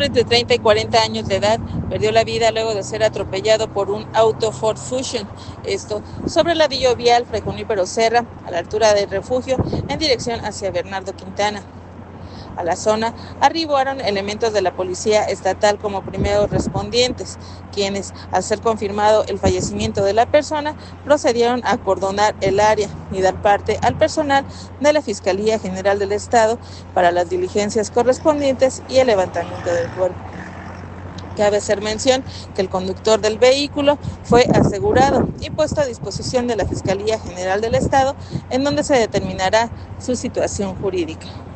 entre 30 y 40 años de edad perdió la vida luego de ser atropellado por un auto Ford Fusion. Esto sobre la vía vial Fray Junípero Serra, a la altura del Refugio, en dirección hacia Bernardo Quintana. A la zona arribaron elementos de la policía estatal como primeros respondientes, quienes, al ser confirmado el fallecimiento de la persona, procedieron a acordonar el área y dar parte al personal de la Fiscalía General del Estado para las diligencias correspondientes y el levantamiento del cuerpo. Cabe hacer mención que el conductor del vehículo fue asegurado y puesto a disposición de la Fiscalía General del Estado, en donde se determinará su situación jurídica.